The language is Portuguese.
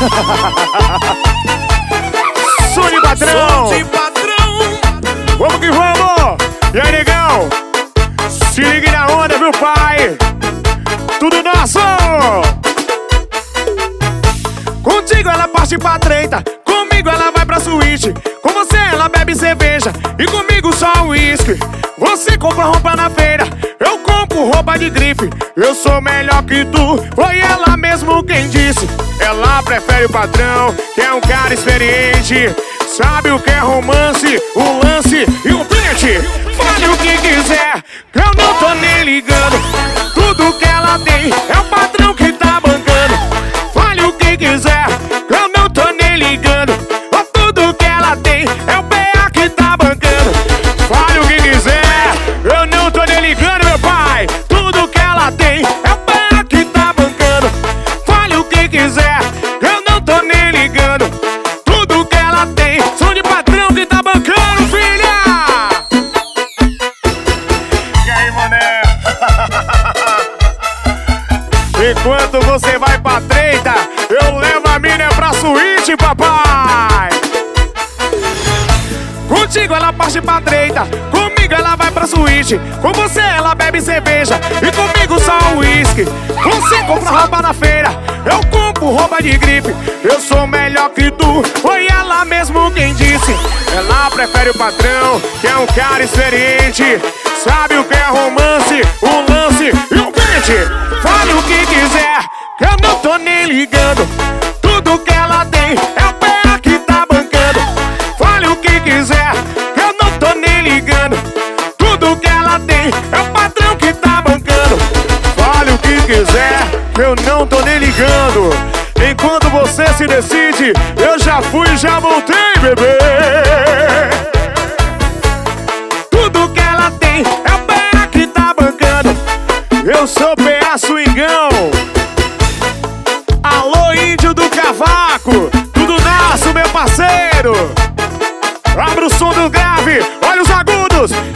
Sou de patrão. Vamos que vamos. E aí, negão? Se ligue na onda, viu, pai? Tudo nosso. Contigo ela parte pra treta, comigo ela vai pra suíte. Com você ela bebe cerveja e comigo só uísque. Você compra roupa na feira, eu compro roupa de grife. Eu sou melhor que tu, foi ela mesmo quem disse. Ela prefere o patrão, que é um cara experiente. Sabe o que é romance, um lance e um pente. Fale o que quiser, eu não tô nem ligando. Tudo que ela tem é o patrão que tá bancando. Fale o que quiser, eu não tô nem ligando. Tudo que ela tem é o PA que tá bancando. Fale o que quiser, eu não tô nem ligando, meu pai. Tudo que ela tem é o PA que tá bancando. Fale o que quiser, eu não tô nem ligando. Tudo que ela tem, sou de patrão que tá bancando, filha. E aí, mané? Enquanto você vai pra treta, eu levo a mina pra suíte, papai. Contigo ela parte pra treta, comigo ela vai pra suíte. Com você ela bebe cerveja e comigo só uísque. Você compra roupa na feira, eu compro roupa de grife. Eu sou melhor que tu, foi ela mesmo quem disse. Ela prefere o patrão, que é um cara experiente. Sabe o que é romance, um lance e um pente. Fale o que quiser, que eu não tô nem ligando. Tudo que ela tem é o PA que tá bancando. Fale o que quiser, que eu não tô nem ligando. Tudo que ela tem é o patrão que tá bancando. Fale o que quiser, que eu não tô nem ligando. Enquanto você se decide, eu já fui e já voltei, bebê. Tudo que ela tem é o PA que tá bancando. Eu sou PA Swingão. Alô, índio do cavaco. Tudo nosso, meu parceiro. Abra o som do grave, olha os agudos.